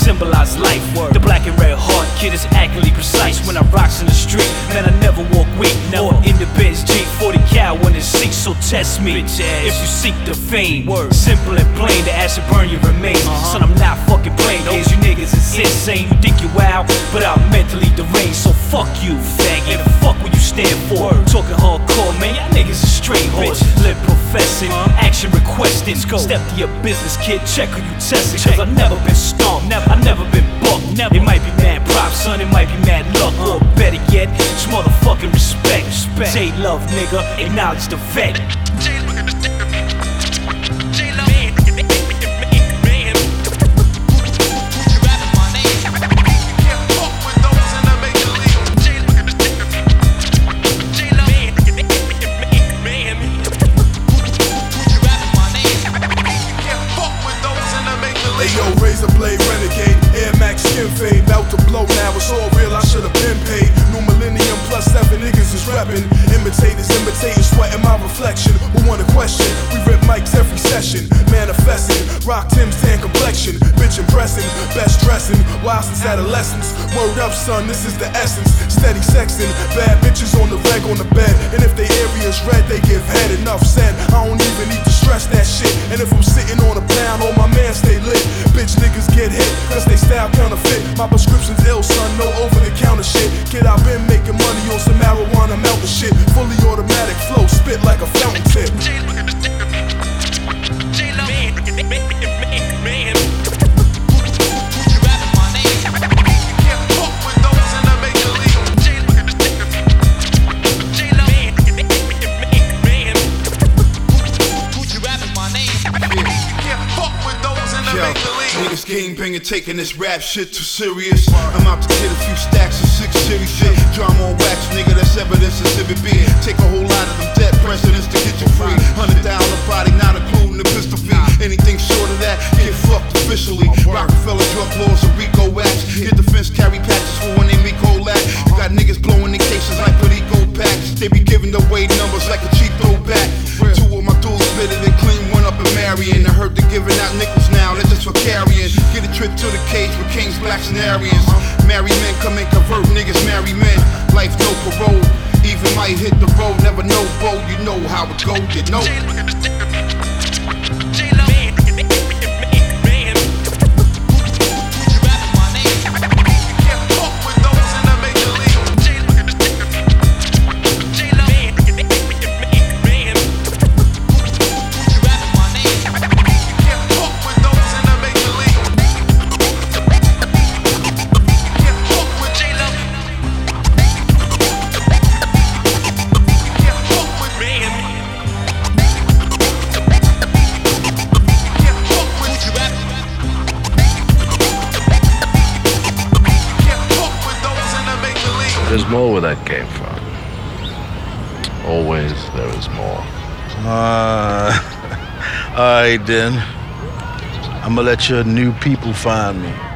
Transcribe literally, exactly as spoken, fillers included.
symbolize life. The black and red heart kid is accurately precise. When I rocks in the street, man, I never walk weak. Or in the Benz G, forty cal in the seat, so test me. If you seek the fame, simple and plain, the acid burn your remains. Son, I'm not fucking playing games, you niggas is insane. You think you wild, but I'm mentally deranged. So fuck you, faggot, the fuck what you stand for. Talking hardcore, man, y'all niggas is straight horse. Lip professing, action requesting. Step to your business, kid, check who you testing. Cause I've never been stomped, I've never been bucked. It might be mad props, son, it might be mad luck. Or better yet, it's motherfucking respect. Say love, nigga, acknowledge the vet. Ayo, razor blade renegade, Air Max skin fade, bout to blow now, it's all real, I should've been paid. New millennium plus seven niggas is reppin'. Imitators imitating, sweating my reflection. Who want a question? We rip mics every session, manifesting. Rock Tim's tan complexion, bitch impressing, best dressing, wild since adolescence. Word up, son, this is the essence. Steady sexing, bad bitches on the reg on the bed. And if they area's red, they give head. Enough said, I don't even need to stress that shit. And if I'm sitting on a pound, all my man stay lit. Bitch niggas get hit, cause they style counterfeit. My prescription's ill, son, no over-the-counter shit. Kid, I've been making money on some marijuana melting shit. Fully automatic flow, spit like a fountain tip. Niggas game banging, taking this rap shit too serious. I'm out to get a few stacks of six series shit. Drama on wax, nigga, that's evidence of civic being. Take a whole lot of them dead presidents to get you free. Hundred down the body, not including the pistol fee. Anything short of that, get fucked officially. Rockefeller drug laws and Rico acts. Get the fence, carry patches for when they meet Colac. You got niggas blowing in cases like Perico packs. They be giving away numbers like a cheap throwback. Two of my dudes better than clean, one up in Marion. I heard they're giving out nickels now, that's just for carrying. Get a trip to the cage with kings, blacks, and Aryans. Married men come and convert niggas, marry men. Life no parole, even might hit the road. Never know, bro, you know how it go, you know. There's more where that came from. Always there is more. Uh, alright then. I'ma let your new people find me.